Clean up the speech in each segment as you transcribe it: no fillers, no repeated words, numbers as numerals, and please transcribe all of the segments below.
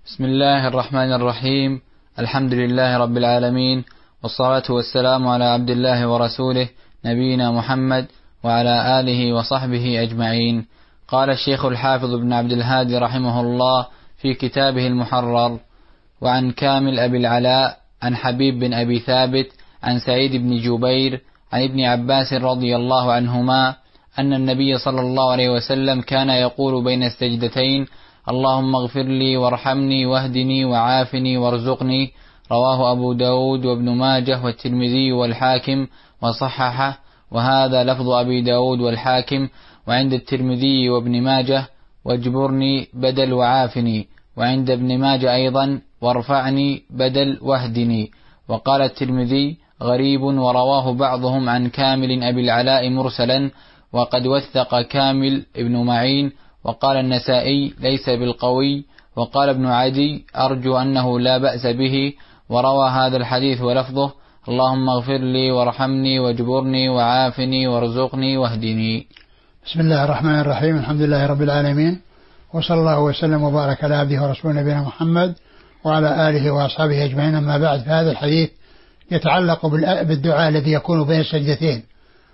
بسم الله الرحمن الرحيم. الحمد لله رب العالمين، والصلاة والسلام على عبد الله ورسوله نبينا محمد وعلى آله وصحبه أجمعين. قال الشيخ الحافظ بن عبد الهادي رحمه الله في كتابه المحرر: وعن كامل أبي العلاء عن حبيب بن أبي ثابت عن سعيد بن جبير عن ابن عباس رضي الله عنهما أن النبي صلى الله عليه وسلم كان يقول بين السجدتين: اللهم اغفر لي وارحمني واهدني وعافني وارزقني. رواه أبو داود وابن ماجه والترمذي والحاكم وصححه، وهذا لفظ أبي داود والحاكم. وعند الترمذي وابن ماجه: واجبرني بدل وعافني. وعند ابن ماجه أيضا: وارفعني بدل واهدني. وقال الترمذي: غريب، ورواه بعضهم عن كامل أبي العلاء مرسلا، وقد وثق كامل ابن معين. وقال النسائي: ليس بالقوي. وقال ابن عدي: أرجو أنه لا بأس به. وروى هذا الحديث ولفظه: اللهم اغفر لي وارحمني واجبرني وعافني وارزقني واهدني. بسم الله الرحمن الرحيم. الحمد لله رب العالمين، وصلى الله وسلم وبارك على عبده ورسوله نبينا محمد وعلى آله وأصحابه أجمعين. أما بعد، فهذا الحديث يتعلق بالدعاء الذي يكون بين السجدتين.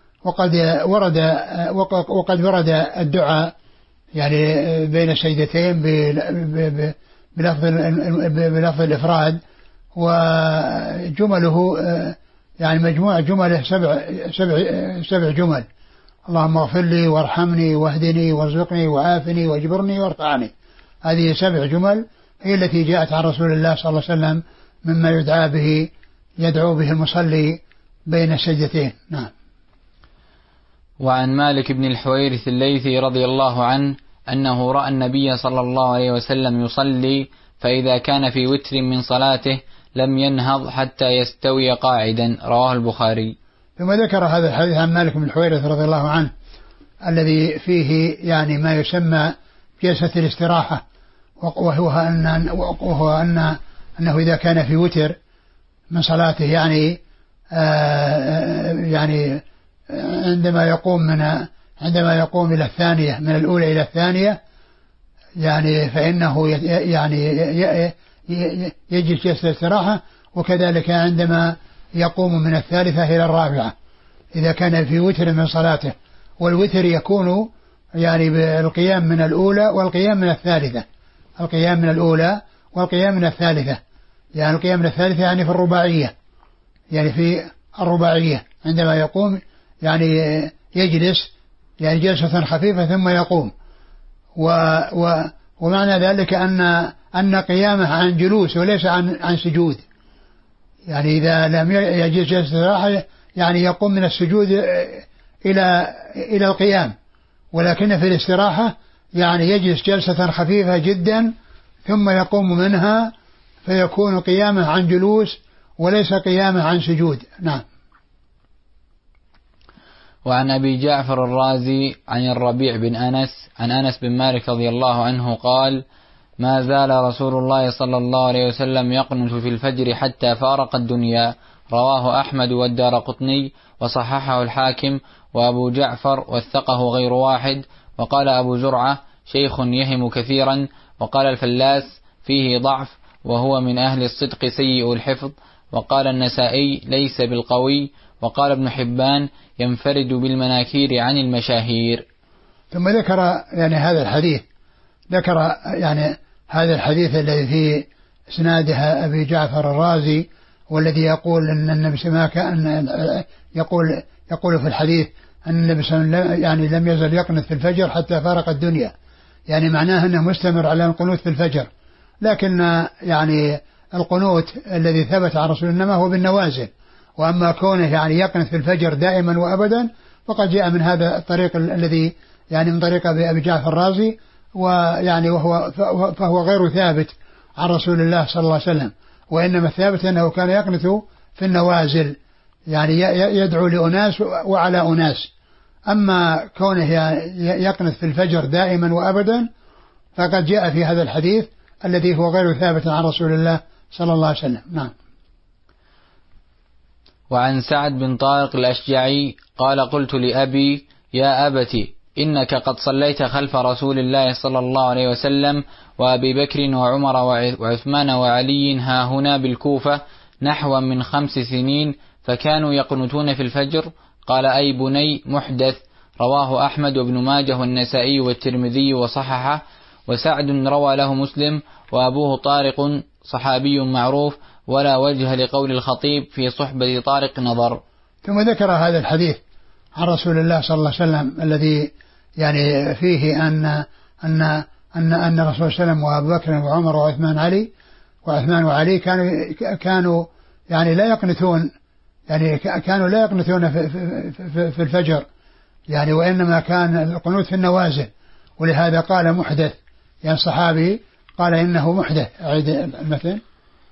وقد ورد الدعاء يعني بين السجدتين بلفظ الإفراد، وجمله يعني مجموع جمله سبع جمل: اللهم اغفر لي وارحمني واهدني وارزقني وعافني واجبرني وارفعني. هذه 7 جمل هي التي جاءت عن رسول الله صلى الله عليه وسلم مما يدعو به المصلي بين السجدتين. نعم. وعن مالك بن الحويرث الليثي رضي الله عنه أنه رأى النبي صلى الله عليه وسلم يصلي، فإذا كان في وتر من صلاته لم ينهض حتى يستوي قاعدا. رواه البخاري. ثم ذكر هذا الحديث عن مالك بن الحويرث رضي الله عنه الذي فيه يعني ما يسمى جلسة الاستراحة، وهو أنه إذا كان في وتر من صلاته يعني عندما يقوم إلى الثانية، من الأولى إلى الثانية، يعني فإنه يجلس جلسة الاستراحة. وكذلك عندما يقوم من الثالثة إلى الرابعة إذا كان في وتر من صلاته. والوتر يكون يعني بالقيام من الأولى والقيام من الثالثة، القيام من الأولى والقيام من الثالثة. يعني القيام من الثالثة يعني في الرباعية، يعني في الرباعية عندما يقوم يعني يجلس يعني جلسة خفيفة ثم يقوم. ومعنى ذلك أن قيامه عن جلوس وليس عن سجود. يعني إذا لم يجلس جلسة راحة يعني يقوم من السجود إلى القيام، ولكن في الاستراحة يعني يجلس جلسة خفيفة جدا ثم يقوم منها، فيكون قيامه عن جلوس وليس قيامه عن سجود. نعم. وعن أبي جعفر الرازي عن الربيع بن أنس عن أنس بن مالك رضي الله عنه قال: ما زال رسول الله صلى الله عليه وسلم يقنت في الفجر حتى فارق الدنيا. رواه أحمد والدارقطني وصححه الحاكم. وأبو جعفر وثقه غير واحد. وقال أبو زرعة: شيخ يهم كثيرا. وقال الفلاس: فيه ضعف، وهو من أهل الصدق سيء الحفظ. وقال النسائي: ليس بالقوي. وقال ابن حبان: ينفرد بالمناكير عن المشاهير. ثم ذكر يعني هذا الحديث الذي في إسناده أبي جعفر الرازي، والذي يقول أن النبي يقول في الحديث أن النبي صلى الله عليه وسلم يعني لم يزل يقنت في الفجر حتى فارق الدنيا، يعني معناه أنه مستمر على القنوت في الفجر. لكن يعني القنوت الذي ثبت عن رسول الله هو بالنوازل، وأما كونه يعني يقنت في الفجر دائما وأبدا فقد جاء من هذا الطريق الذي يعني من طريق أبي جعفر الرازي، ويعني فهو غير ثابت عن رسول الله صلى الله عليه وسلم. وإنما الثابت أنه كان يقنت في النوازل، يعني يدعو لأناس وعلى أناس. أما كونه يقنت في الفجر دائما وأبدا فقد جاء في هذا الحديث الذي هو غير ثابت عن رسول الله صلى الله عليه وسلم. نعم. وعن سعد بن طارق الأشجعي قال: قلت لأبي: يا أبت، إنك قد صليت خلف رسول الله صلى الله عليه وسلم وأبي بكر وعمر وعثمان وعلي ها هنا بالكوفة نحو من 5 سنين، فكانوا يقنتون في الفجر. قال أي بني محدث. رواه أحمد وابن ماجه والنسائي والترمذي وصححه. وسعد روى له مسلم، وأبوه طارق صحابي معروف، ولا وجه لقول الخطيب في صحبة طارق نظر. ثم ذكر هذا الحديث عن رسول الله صلى الله عليه وسلم الذي يعني فيه أن الرسول صلى الله عليه وسلم وأبو بكر وعمر وعثمان وعلي كانوا يعني لا يقنتون، يعني كانوا لا يقنتون في الفجر، يعني وإنما كان القنوت في النوازل، ولهذا قال محدث، يعني صحابي قال إنه محدث. أعيد المثل.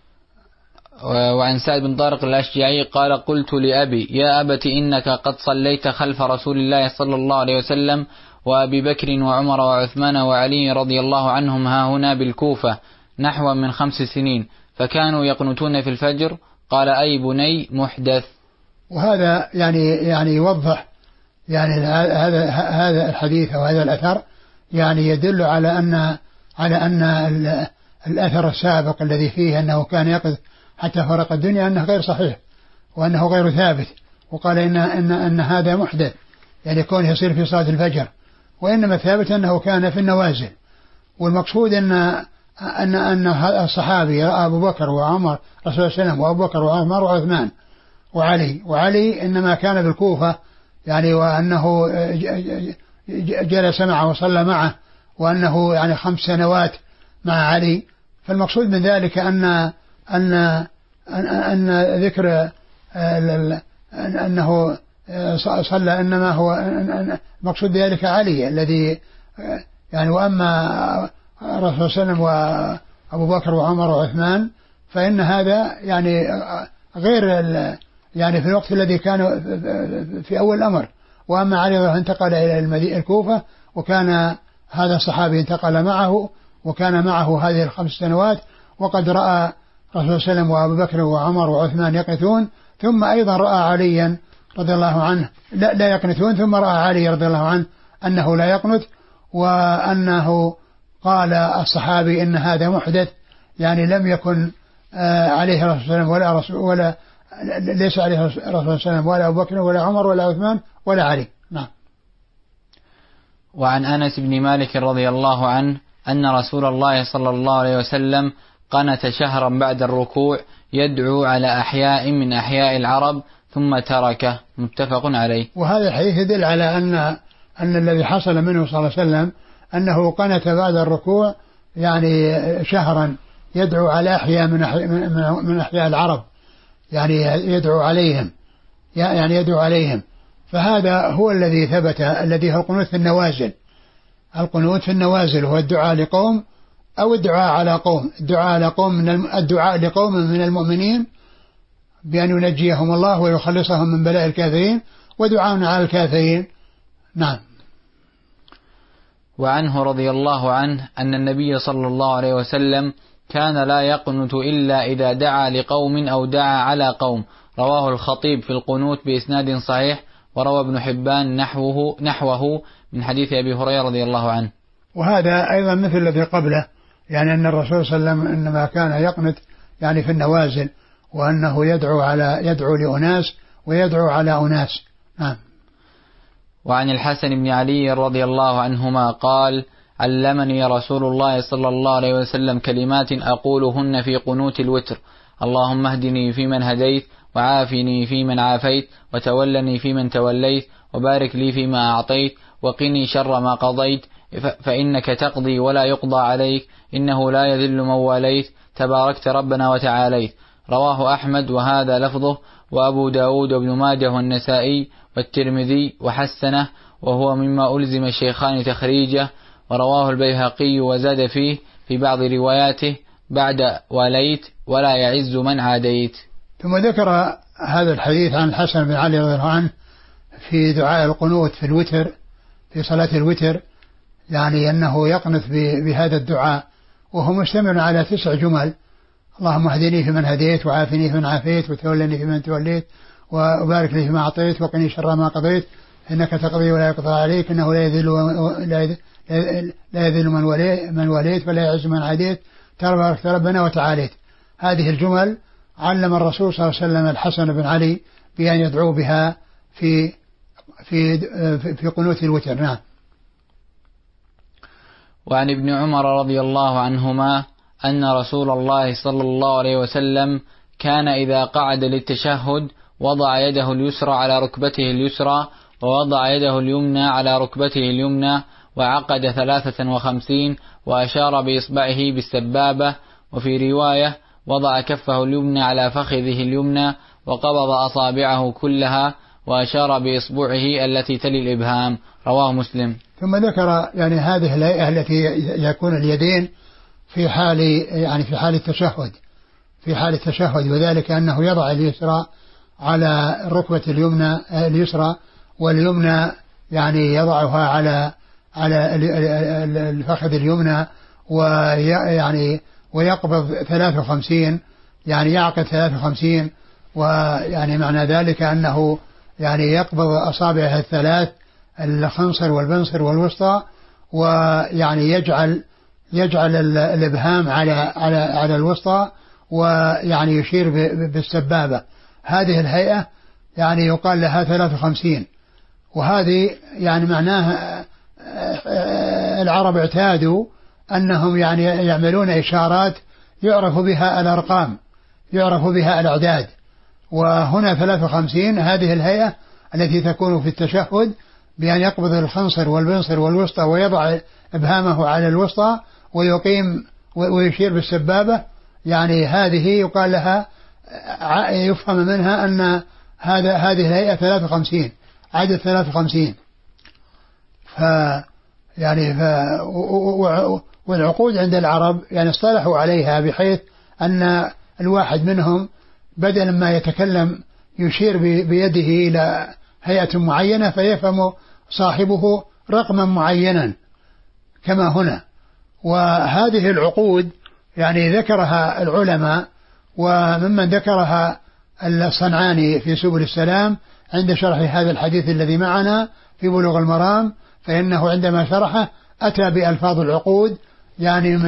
وعن سعد بن طارق الأشجعي قال قلت لأبي يا أبت إنك قد صليت خلف رسول الله صلى الله عليه وسلم وأبي بكر وعمر وعثمان وعلي رضي الله عنهم ها هنا بالكوفة نحو من 5 سنين، فكانوا يقنتون في الفجر. قال أي بني محدث. وهذا يعني يوضح يعني هذا الحديث أو هذا الأثر، يعني يدل على أن الأثر السابق الذي فيه أنه كان يقظ حتى فرق الدنيا أنه غير صحيح وأنه غير ثابت، وقال إن هذا محدث، يعني كونه يصير في صلاة الفجر، وإنما ثابت أنه كان في النوازل. والمقصود أن الصحابي أبو بكر وعمر رسول الله صلى الله عليه وسلم وأبو بكر وعمر وعثمان وعلي إنما كان بالكوفة، يعني وأنه جلس معه وصلى معه، وأنه يعني 5 سنوات مع علي. فالمقصود من ذلك أن ذكر أنه صلى إنما هو المقصود بذلك علي الذي يعني، وأما الرسول صلى الله عليه وسلم وأبو بكر وعمر وعثمان فإن هذا يعني غير يعني في الوقت الذي كان في أول الأمر. وأما علي انتقل إلى الكوفة، وكان هذا الصحابي انتقل معه وكان معه هذه ال5 سنوات، وقد رأى الرسول صلى الله عليه وسلم وأبو بكر وعمر وعثمان يقنتون، ثم أيضا رأى عليا رضي الله عنه لا يقنتون، ثم رأى علي رضي الله عنه أنه لا يقنت، وأنه قال الصحابي إن هذا محدث، يعني لم يكن عليه الرسول صلى الله عليه وسلم ولا ليس عليه الرسول صلى الله عليه وسلم ولا أبو بكر ولا عمر ولا عثمان ولا علي. نعم. وعن أنس بن مالك رضي الله عنه أن رسول الله صلى الله عليه وسلم قنت شهرا بعد الركوع يدعو على أحياء من أحياء العرب ثم تركه، متفق عليه. وهذا الحديث يدل على أن الذي حصل منه صلى الله عليه وسلم أنه قنت بعد الركوع يعني شهرا يدعو على أحياء من أحياء العرب، يعني يدعو عليهم، فهذا هو الذي ثبت، الذي هو القنوت في النوازل. القنوت في النوازل هو الدعاء لقوم أو الدعاء على قوم، الدعاء لقوم من المؤمنين بأن ينجيهم الله ويخلصهم من بلاء الكافرين، ودعاء على الكافرين. نعم. وعنه رضي الله عنه أن النبي صلى الله عليه وسلم كان لا يقنت إلا إذا دعا لقوم أو دعا على قوم. رواه الخطيب في القنوت بإسناد صحيح، وروى ابن حبان نحوه من حديث أبي هريرة رضي الله عنه. وهذا أيضا مثل الذي قبله، يعني أن الرسول صلى الله عليه وسلم إنما كان يقنت يعني في النوازل، وأنه يدعو لأناس ويدعو على أناس. نعم. وعن الحسن بن علي رضي الله عنهما قال علمني رسول الله صلى الله عليه وسلم كلمات أقولهن في قنوت الوتر: اللهم اهدني فيمن هديت، وعافني فيمن عافيت، وتولني فيمن توليت، وبارك لي فيما أعطيت، وقني شر ما قضيت، فإنك تقضي ولا يقضى عليك، إنه لا يذل من واليت، تباركت ربنا وتعاليت. رواه أحمد وهذا لفظه، وأبو داود وابن ماجه والنسائي والترمذي وحسنه، وهو مما ألزم الشيخان تخريجه. ورواه البيهقي وزاد فيه في بعض رواياته بعد وليت ولا يعز من عاديت. ثم ذكر هذا الحديث عن الحسن بن علي رضي الله عنه في دعاء القنوت في الوتر، في صلاة الوتر، يعني أنه يقنت بهذا الدعاء، وهو مشتمل على 9 جمل: اللهم اهدني فيمن هديت، وعافني فيمن عافيت، وتولني فيمن توليت، وبارك لي فيما أعطيت، وقني شر ما قضيت، إنك تقضي ولا يقضى عليك، إنه لا يذل من وليت ولا يعز من عاديت تبارك ربنا وتعاليت. هذه الجمل علم الرسول صلى الله عليه وسلم الحسن بن علي بأن يدعو بها في قنوت الوتر. نعم. وعن ابن عمر رضي الله عنهما أن رسول الله صلى الله عليه وسلم كان إذا قعد للتشهد وضع يده اليسرى على ركبته اليسرى ووضع يده اليمنى على ركبته اليمنى وعقد 53 وأشار بإصبعه بالسبابة. وفي رواية وضع كفه اليمنى على فخذه اليمنى وقبض أصابعه كلها وأشار بإصبعه التي تلي الإبهام. رواه مسلم. ثم ذكر يعني هذه الهيئة التي يكون اليدين في حال التشهد، وذلك أنه يضع اليسرى على الركبة اليسرى واليمنى يعني يضعها على الفخذ اليمنى ويقبض 53 يعني يعقد 53. ويعني معنى ذلك أنه يعني يقبض أصابعه الثلاث الخنصر والبنصر والوسطى ويعني يجعل الإبهام على الوسطى ويعني يشير بالسبابة. هذه الهيئة يعني يقال لها 53. وهذه يعني معناها العرب اعتادوا أنهم يعني يعملون إشارات يعرف بها الأرقام، يعرف بها الأعداد. وهنا 53 هذه الهيئة التي تكون في التشهد بأن يقبض الخنصر والبنصر والوسطى ويضع إبهامه على الوسطى ويقيم ويشير بالسبابة. يعني هذه يقال لها يفهم منها أن هذه الهيئة 53 عدد 53. والعقود عند العرب يعني اصطلحوا عليها بحيث أن الواحد منهم بدل ما يتكلم يشير بيده إلى هيئة معينة فيفهم صاحبه رقما معينا كما هنا. وهذه العقود يعني ذكرها العلماء، وممن ذكرها الصنعاني في سبل السلام عند شرح هذا الحديث الذي معنا في بلوغ المرام، فإنه عندما شرحه أتى بألفاظ العقود يعني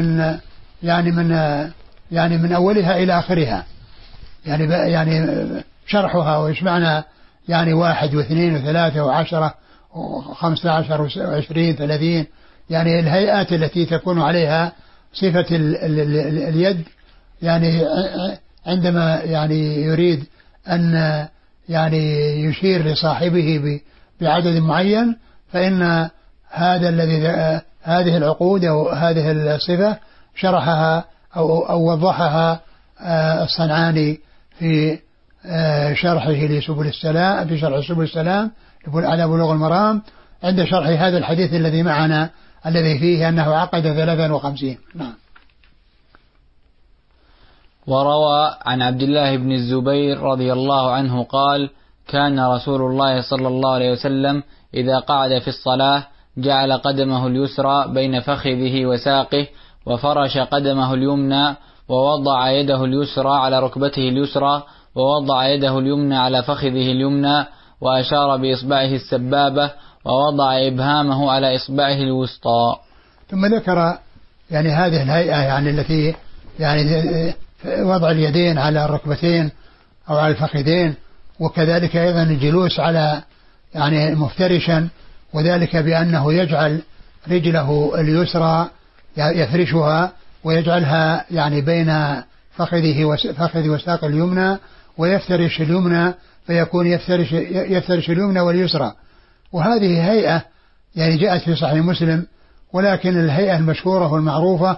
من أولها إلى آخرها، يعني شرحها وإيش معنى يعني 1 و2 و3 و10 و15 و20 30 يعني الهيئات التي تكون عليها صفة اليد. يعني عندما يعني يريد أن يعني يشير لصاحبه بعدد معين فإن هذه العقود أو هذه الصفة شرحها أو وضحها الصنعاني في شرحه لسبل السلام، في شرح سبل السلام على بلوغ المرام عند شرح هذا الحديث الذي معنا الذي فيه أنه عقد 53. نعم. وروى عن عبد الله بن الزبير رضي الله عنه قال: كان رسول الله صلى الله عليه وسلم إذا قعد في الصلاة جعل قدمه اليسرى بين فخذه وساقه وفرش قدمه اليمنى ووضع يده اليسرى على ركبته اليسرى ووضع يده اليمنى على فخذه اليمنى وأشار بإصبعه السبابة ووضع إبهامه على إصبعه الوسطى. ثم ذكر يعني هذه الهيئة يعني التي يعني وضع اليدين على الركبتين أو على الفخذين، وكذلك أيضا الجلوس على يعني مفترشا، وذلك بأنه يجعل رجله اليسرى يفرشها ويجعلها يعني بين فخذ وساق اليمنى ويفترش اليمنى فيكون يفترش اليمنى واليسرى. وهذه هيئة يعني جاءت في صحيح مسلم، ولكن الهيئة المشهورة والمعروفة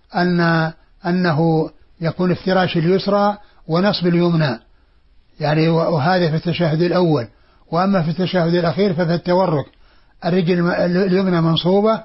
أنه يكون افتراش اليسرى ونصب اليمنى يعني، وهذا في التشهد الأول. وأما في التشهد الأخير ففي التورك الرجل اليمنى منصوبة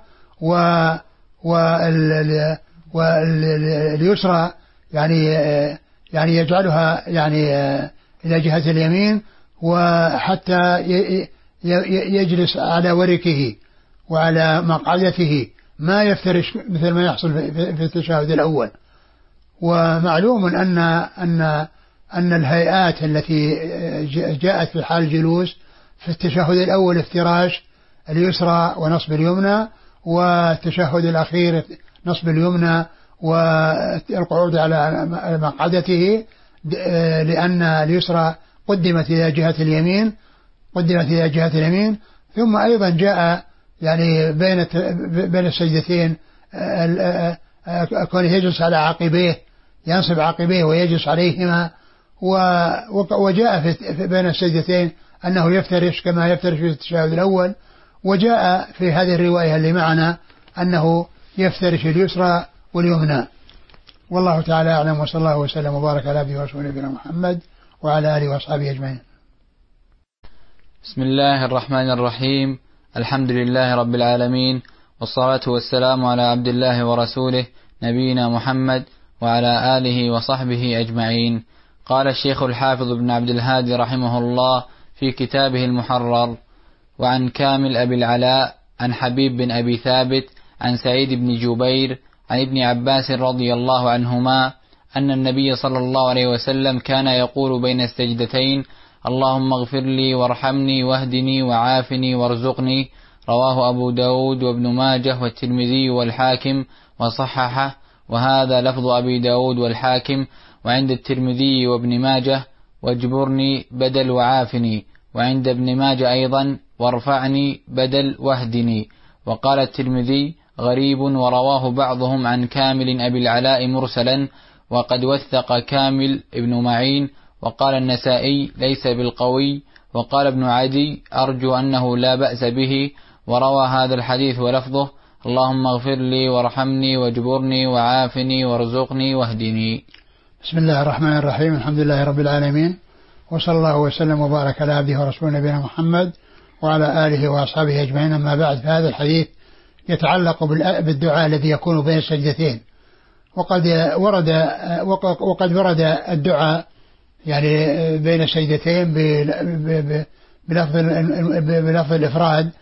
واليسرى يعني يجعلها يعني إلى جهة اليمين، وحتى يجلس على وركه وعلى مقعدته ما يفترش مثل ما يحصل في التشهد الأول. ومعلوم أن الهيئات التي جاءت في حال الجلوس في التشهد الأول افتراش اليسرى ونصب اليمنى، والتشهد الأخير نصب اليمنى والقعود على مقعدته، لأن اليسرى قدمت إلى جهة اليمين. ثم أيضا جاء يعني بين السجدتين كونه يجلس على عقبيه، ينصب عقبيه ويجلس عليهما. وجاء بين السجدتين أنه يفترش كما يفترش في التشهد الأول، وجاء في هذه الرواية اللي معنا أنه يفترش اليسرى واليمنى. والله تعالى أعلم، وصلى الله وسلم وبارك على عبده ورسوله نبينا محمد وعلى آله وأصحابه أجمعين. بسم الله الرحمن الرحيم. الحمد لله رب العالمين، والصلاة والسلام على عبد الله ورسوله نبينا محمد وعلى آله وصحبه أجمعين. قال الشيخ الحافظ بن عبد الهادي رحمه الله في كتابه المحرر: وعن كامل أبي العلاء عن حبيب بن أبي ثابت عن سعيد بن جبير عن ابن عباس رضي الله عنهما أن النبي صلى الله عليه وسلم كان يقول بين السجدتين: اللهم اغفر لي وارحمني واهدني وعافني وارزقني. رواه أبو داود وابن ماجه والترمذي والحاكم وصححه، وهذا لفظ أبي داود والحاكم. وعند الترمذي وابن ماجه: واجبرني بدل وعافني. وعند ابن ماجه أيضا: وارفعني بدل واهدني. وقال الترمذي: غريب، ورواه بعضهم عن كامل أبي العلاء مرسلا، وقد وثق كامل ابن معين. وقال النسائي: ليس بالقوي. وقال ابن عدي: أرجو أنه لا بأس به. وروى هذا الحديث ولفظه: اللهم اغفر لي وارحمني واجبرني وعافني وارزقني واهدني. بسم الله الرحمن الرحيم. الحمد لله رب العالمين، وصلى الله وسلم وبارك على عبده ورسوله نبينا محمد وعلى آله وأصحابه أجمعين. أما بعد، فهذا الحديث يتعلق بالدعاء الذي يكون بين السجدتين. وقد ورد الدعاء يعني بين السجدتين بلفظ الإفراد،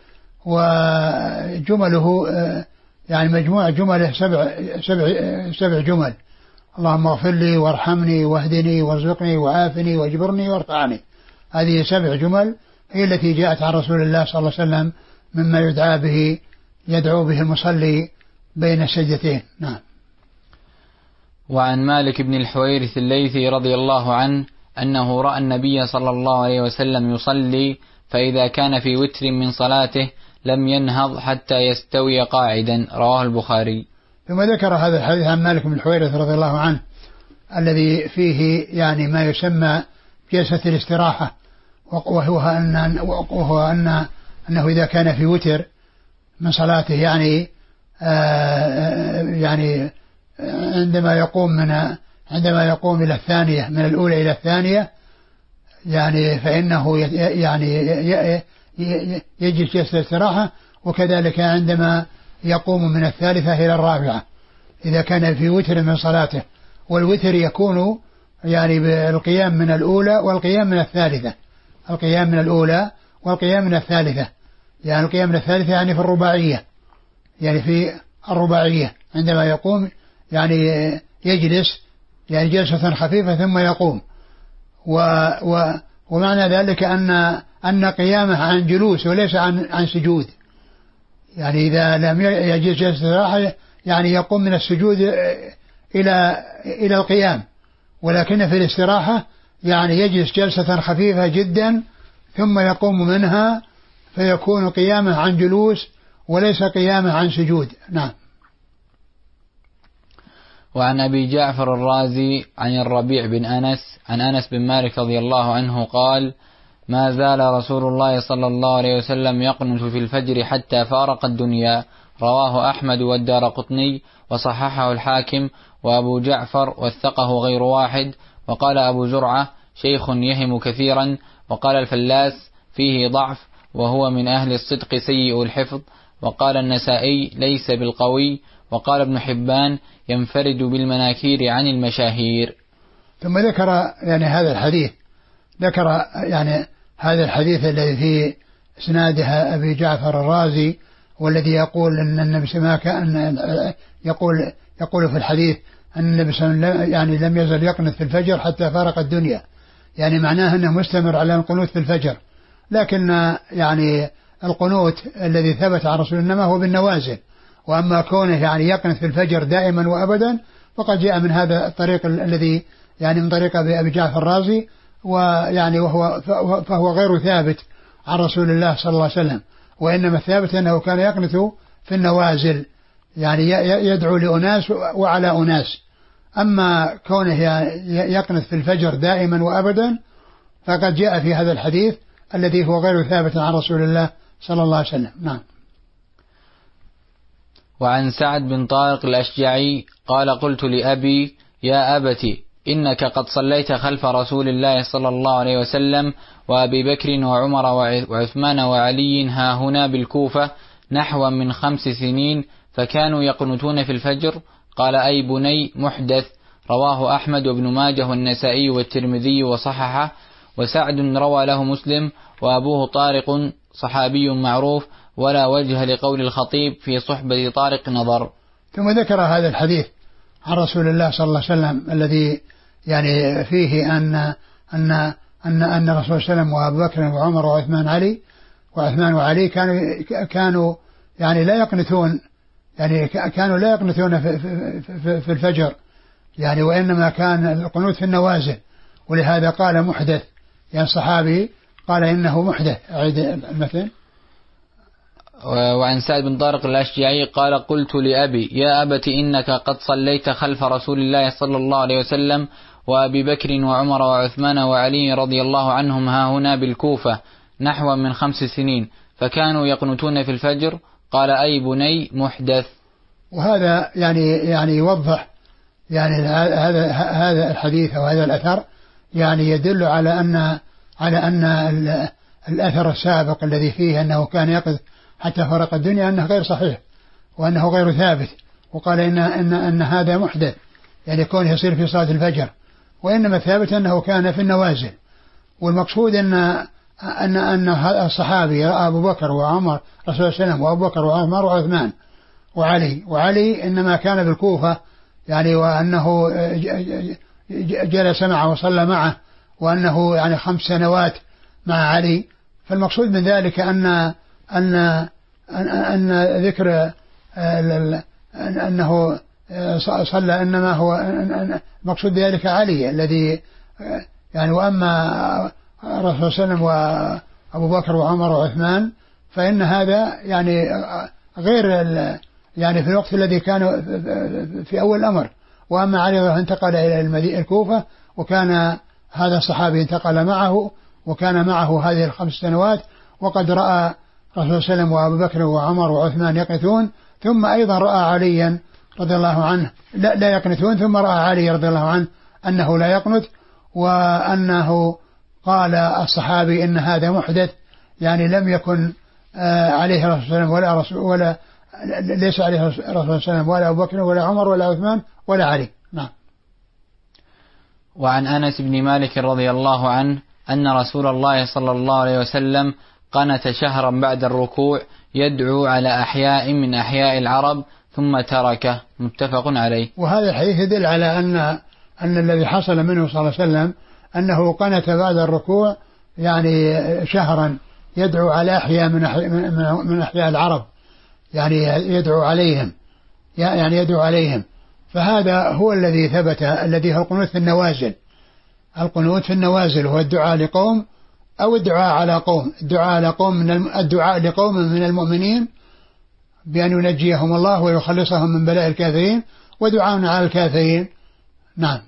وجمله يعني مجموع جمله سبع جمل: اللهم اغفر لي وارحمني واهدني وارزقني وعافني واجبرني وارفعني. هذه 7 جمل هي التي جاءت عن رسول الله صلى الله عليه وسلم مما يدعو به المصلي بين السجدتين. نعم. وعن مالك بن الحويرث الليثي رضي الله عنه أنه رأى النبي صلى الله عليه وسلم يصلي، فإذا كان في وتر من صلاته لم ينهض حتى يستوي قاعدا. رواه البخاري. ثم ذكر هذا الحديث عن مالك بن الحويرث رضي الله عنه الذي فيه يعني ما يسمى جلسة الاستراحة، وهو أنه إذا كان في وتر من صلاته يعني عندما يقوم إلى الثانية، من الأولى إلى الثانية، يعني فإنه يجلس جلسة الاستراحة. وكذلك عندما يقوم من الثالثة إلى الرابعة إذا كان في وتر من صلاته. والوتر يكون يعني بالقيام من الأولى والقيام من الثالثة، القيام من الأولى والقيام من الثالثة. يعني القيام من الثالثة يعني في الرباعية، يعني في الرباعية عندما يقوم يعني يجلس يعني جلسة خفيفة ثم يقوم. ومعنى ذلك أن قيامه عن جلوس وليس عن سجود. يعني إذا لم يجلس جلسة راحة يعني يقوم من السجود إلى القيام، ولكن في الاستراحة يعني يجلس جلسة خفيفة جدا ثم يقوم منها، فيكون قيامه عن جلوس وليس قيامه عن سجود. نعم. وعن أبي جعفر الرازي عن الربيع بن أنس عن أنس بن مالك رضي الله عنه قال: ما زال رسول الله صلى الله عليه وسلم يقنت في الفجر حتى فارق الدنيا. رواه أحمد والدارقطني وصححه الحاكم. وأبو جعفر وثقه غير واحد. وقال أبو زرعة: شيخ يهم كثيرا. وقال الفلاس: فيه ضعف، وهو من أهل الصدق سيء الحفظ. وقال النسائي: ليس بالقوي. وقال ابن حبان: ينفرد بالمناكير عن المشاهير. ثم ذكر يعني هذا الحديث الذي في إسناده أبي جعفر الرازي، والذي يقول أن النبي يقول في الحديث أن النبي صلى الله عليه وسلم يعني لم يزل يقنت في الفجر حتى فارق الدنيا، يعني معناه أنه مستمر على القنوت في الفجر. لكن يعني القنوت الذي ثبت عن رسول الله إنما هو بالنوازل، وأما كونه يعني يقنت في الفجر دائما وأبدا فقد جاء من هذا الطريق الذي يعني من طريق أبي جعفر الرازي، ويعني فهو غير ثابت عن رسول الله صلى الله عليه وسلم، وإنما الثابت أنه كان يقنت في النوازل، يعني يدعو لأناس وعلى أناس. أما كونه يقنت في الفجر دائما وأبدا فقد جاء في هذا الحديث الذي هو غير ثابت عن رسول الله صلى الله عليه وسلم. نعم. وعن سعد بن طارق الأشجعي قال قلت لأبي يا أبت إنك قد صليت خلف رسول الله صلى الله عليه وسلم وأبي بكر وعمر وعثمان وعلي ها هنا بالكوفة نحو من 5 سنين فكانوا يقنتون في الفجر. قال أي بني محدث. رواه أحمد وابن ماجه والنسائي والترمذي وصححه. وسعد روى له مسلم وأبوه طارق صحابي معروف ولا وجه لقول الخطيب في صحبة طارق نظر. ثم ذكر هذا الحديث عن رسول الله صلى الله عليه وسلم الذي يعني فيه أن الرسول صلى الله عليه وسلم وأبو بكر وعمر وعثمان وعلي كانوا يعني لا يقنتون، يعني كانوا لا يقنتون في الفجر، يعني وإنما كان القنوت في النوازل، ولهذا قال محدث، يعني صحابي قال إنه محدث. أعيد المثل. وعن سعد بن طارق الأشجعي قال قلت لأبي يا أبت إنك قد صليت خلف رسول الله صلى الله عليه وسلم وأبي بكر وعمر وعثمان وعلي رضي الله عنهم ها هنا بالكوفة نحو من 5 سنين فكانوا يقنتون في الفجر. قال أي بني محدث. وهذا يعني يوضح يعني هذا الحديث أو هذا الأثر، يعني يدل على أن الأثر السابق الذي فيه أنه كان يقظ حتى فرق الدنيا أنه غير صحيح وأنه غير ثابت، وقال إن هذا محدث يعني كونه يصير في صلاة الفجر، وإنما ثابت أنه كان في النوازل. والمقصود أن الصحابي أبو بكر وعمر رسول الله صلى الله عليه وسلم وأبو بكر وعمر وعثمان وعلي إنما كان بالكوفة، يعني وأنه جلس معه وصلى معه، وأنه يعني 5 سنوات مع علي. فالمقصود من ذلك أن ذكر أنه صلى إنما هو المقصود ذلك علي الذي يعني، وأما الرسول صلى الله عليه وسلم وأبو بكر وعمر وعثمان فإن هذا يعني غير يعني في الوقت الذي كان في أول الأمر. وأما علي انتقل إلى الكوفة، وكان هذا الصحابي انتقل معه وكان معه هذه ال5 سنوات، وقد رأى الرسول صلى الله عليه وسلم وأبو بكر وعمر وعثمان يقنتون، ثم أيضا رأى عليا رضي الله عنه لا يقنتون، ثم رأى علي رضي الله عنه أنه لا يقنت، وأنه قال الصحابي إن هذا محدث، يعني لم يكن عليه الرسول صلى الله عليه وسلم ولا ليس عليه الرسول صلى الله عليه وسلم ولا أبو بكر ولا عمر ولا عثمان ولا علي. نعم. وعن أنس بن مالك رضي الله عنه أن رسول الله صلى الله عليه وسلم قنت شهرا بعد الركوع يدعو على أحياء من أحياء العرب ثم تركه. متفق عليه. وهذا الحديث يدل على أن الذي حصل منه صلى الله عليه وسلم أنه قنت بعد الركوع يعني شهرا يدعو على أحياء من أحياء العرب، يعني يدعو عليهم، فهذا هو الذي ثبت، الذي هو القنوت في النوازل. القنوت في النوازل هو الدعاء لقوم أو الدعاء على قوم، الدعاء لقوم من المؤمنين بأن ينجيهم الله ويخلصهم من بلاء الكافرين، ودعاء على الكافرين. نعم.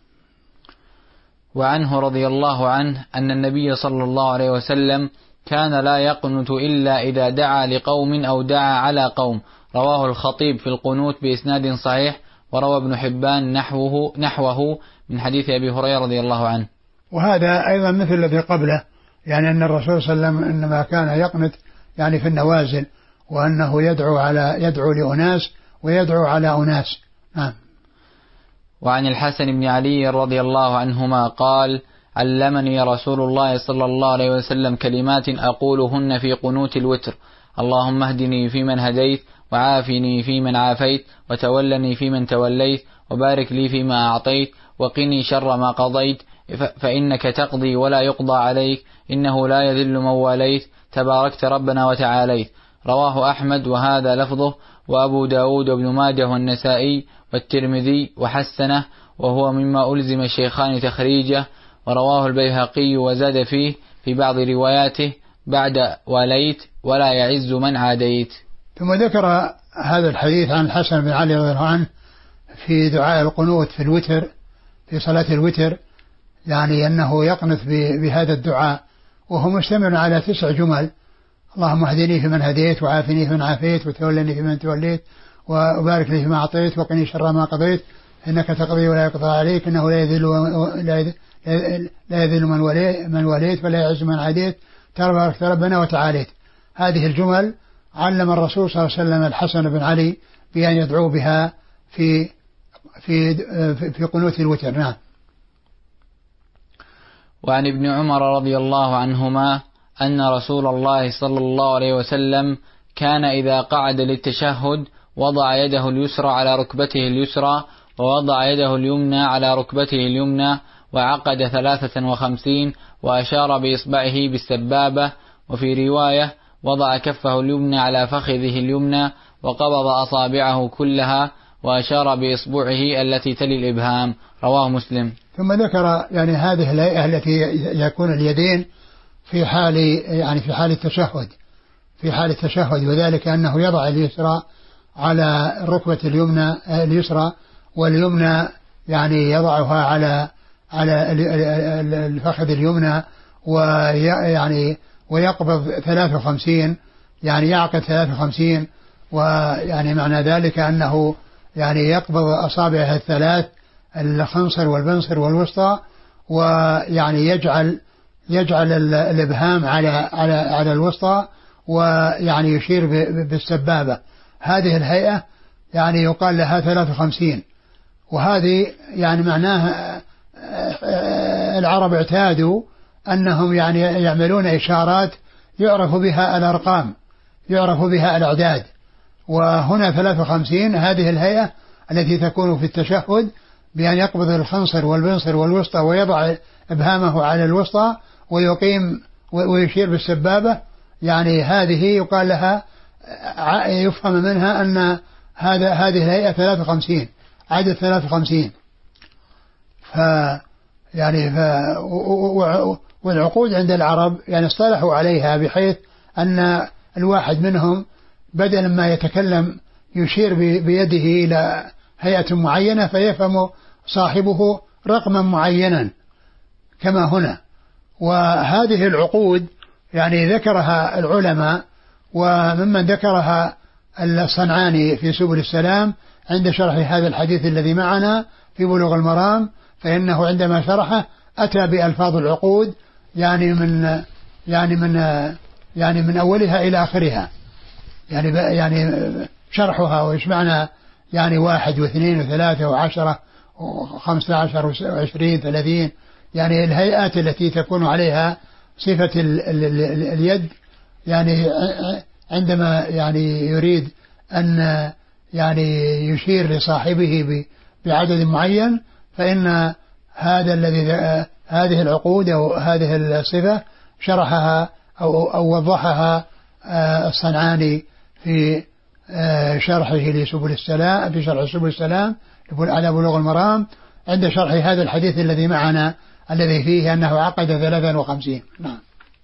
وعنه رضي الله عنه أن النبي صلى الله عليه وسلم كان لا يقنت إلا إذا دعا لقوم أو دعا على قوم. رواه الخطيب في القنوت بإسناد صحيح، وروى ابن حبان نحوه من حديث أبي هريرة رضي الله عنه. وهذا أيضا مثل الذي قبله، يعني أن الرسول صلى الله عليه وسلم إنما كان يقنت يعني في النوازل، وأنه يدعو لأناس ويدعو على أناس. نعم. وعن الحسن بن علي رضي الله عنهما قال علمني رسول الله صلى الله عليه وسلم كلمات أقولهن في قنوت الوتر: اللهم اهدني فيمن هديت، وعافني فيمن عافيت، وتولني فيمن توليت، وبارك لي فيما أعطيت، وقني شر ما قضيت، فإنك تقضي ولا يقضى عليك، إنه لا يذل من واليت، تباركت ربنا وتعاليت. رواه أحمد وهذا لفظه، وأبو داود وابن ماجه والنسائي والترمذي وحسنه، وهو مما ألزم الشيخان تخريجه. ورواه البيهقي وزاد فيه في بعض رواياته بعد واليت ولا يعز من عاديت. ثم ذكر هذا الحديث عن الحسن بن علي رضي الله عنه في دعاء القنوت في الوتر، في صلاة الوتر، يعني أنه يقنت بهذا الدعاء، وهو مشتمل على 9 جمل: اللهم اهدني فيمن هديت، وعافني فيمن عافيت، وتولني فيمن توليت، وبارك لي فيما أعطيت، وقني شر ما قضيت، إنك تقضي ولا يقضى عليك، إنه لا يذل من وليت ولا يعز من عاديت، تباركت ربنا وتعاليت. هذه الجمل علم الرسول صلى الله عليه وسلم الحسن بن علي بأن يدعو بها في قنوت الوتر. نعم. وعن ابن عمر رضي الله عنهما أن رسول الله صلى الله عليه وسلم كان إذا قعد للتشهد وضع يده اليسرى على ركبته اليسرى، ووضع يده اليمنى على ركبته اليمنى، وعقد 53 وأشار بإصبعه بالسبابة. وفي رواية وضع كفه اليمنى على فخذه اليمنى، وقبض أصابعه كلها، وأشار بإصبعه التي تلي الإبهام. رواه مسلم. ثم ذكر يعني هذه الهيئة التي يكون اليدين في حال التشهد، وذلك أنه يضع اليسرى على الركبة اليسرى، واليمنى يعني يضعها على الفخذ اليمنى، ويقبض 53، يعني يعقد 53، ويعني معنى ذلك أنه يعني يقبض أصابعه الثلاث، الخنصر والبنصر والوسطى، ويعني يجعل الإبهام على الوسطى، ويعني يشير بالسبابة. هذه الهيئة يعني يقال لها 53. وهذه يعني معناها العرب اعتادوا أنهم يعني يعملون إشارات يعرف بها الأرقام، يعرف بها الأعداد. وهنا 53 هذه الهيئة التي تكون في التشهد، بأن يقبض الخنصر والبنصر والوسطى، ويضع إبهامه على الوسطى، ويقيم ويشير بالسبابة. يعني هذه يقال لها، يفهم منها أن هذه الهيئة 53، عدد 53. والعقود عند العرب يعني اصطلحوا عليها، بحيث أن الواحد منهم بدل ما يتكلم يشير بيده إلى هيئة معينة، فيفهم صاحبه رقما معينا كما هنا. وهذه العقود يعني ذكرها العلماء، وممن ذكرها الصنعاني في سبل السلام عند شرح هذا الحديث الذي معنا في بلوغ المرام، فإنه عندما شرحه أتى بألفاظ العقود يعني من أولها إلى آخرها، يعني شرحها وإيش معنى يعني 1 و2 و3 و10 و15 و20 30، يعني الهيئات التي تكون عليها صفة اليد، يعني عندما يعني يريد أن يعني يشير لصاحبه بعدد معين، فإن هذه العقود أو هذه الصفة شرحها أو وضحها الصنعاني في شرحه لسبل السلام، في شرح سبل السلام على بلوغ المرام، عند شرح هذا الحديث الذي معنا الذي فيه أنه عقد 53. نعم.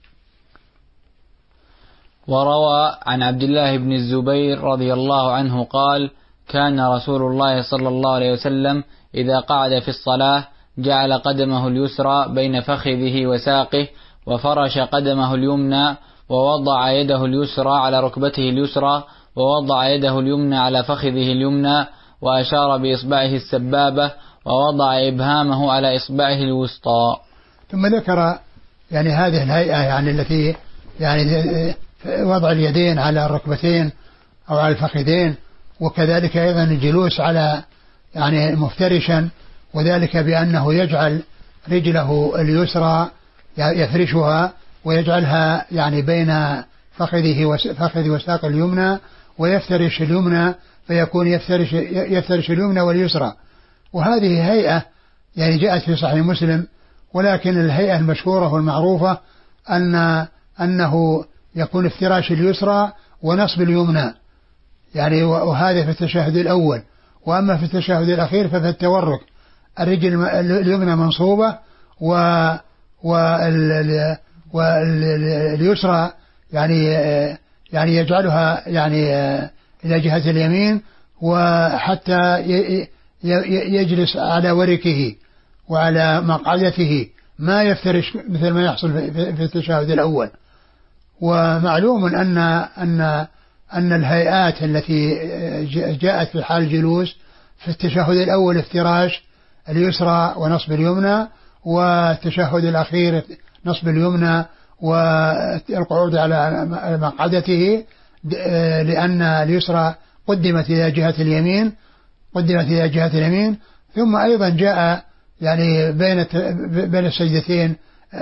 وروى عن عبد الله بن الزبير رضي الله عنه قال: كان رسول الله صلى الله عليه وسلم إذا قعد في الصلاة جعل قدمه اليسرى بين فخذه وساقه، وفرش قدمه اليمنى، ووضع يده اليسرى على ركبته اليسرى، ووضع يده اليمنى على فخذه اليمنى، وأشار بإصبعه السبابة، ووضع إبهامه على إصبعه الوسطى. ثم ذكر يعني هذه الهيئة يعني التي يعني وضع اليدين على الركبتين أو على الفخذين، وكذلك أيضا الجلوس على يعني مفترشا، وذلك بأنه يجعل رجله اليسرى يفرشها ويجعلها يعني بين فخذ وساق اليمنى، ويفترش اليمنى، فيكون يفترش اليمنى واليسرى. وهذه هيئة يعني جاءت في صحيح مسلم، ولكن الهيئة المشهورة والمعروفة أنه يكون افتراش اليسرى ونصب اليمنى، يعني وهذا في التشهد الأول. وأما في التشهد الأخير ففي التورك الرجل اليمنى منصوبة واليسرى يعني يجعلها يعني إلى جهة اليمين، وحتى يجلس على وركه وعلى مقعدته، ما يفترش مثل ما يحصل في التشهد الأول. ومعلوم أن الهيئات التي جاءت في حال الجلوس في التشهد الأول افتراش اليسرى ونصب اليمنى، والتشهد الأخير نصب اليمنى والقعود على مقعدته، لأن اليسرى قدمت إلى جهة اليمين. ثم أيضا جاء يعني بين السجدتين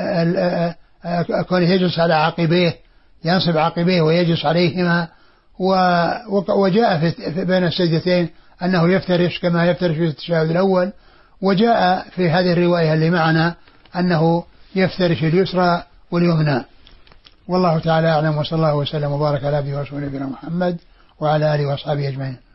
كونه يجلس على عقبيه، ينصب عقبيه ويجلس عليهما. وجاء بين السجدتين أنه يفترش كما يفترش في التشهد الأول، وجاء في هذه الرواية اللي معنا أنه يفترش اليسرى واليمنى. والله تعالى أعلم، وصلى الله وسلم وبارك على عبده ورسوله نبينا محمد وعلى آله وأصحابه أجمعين.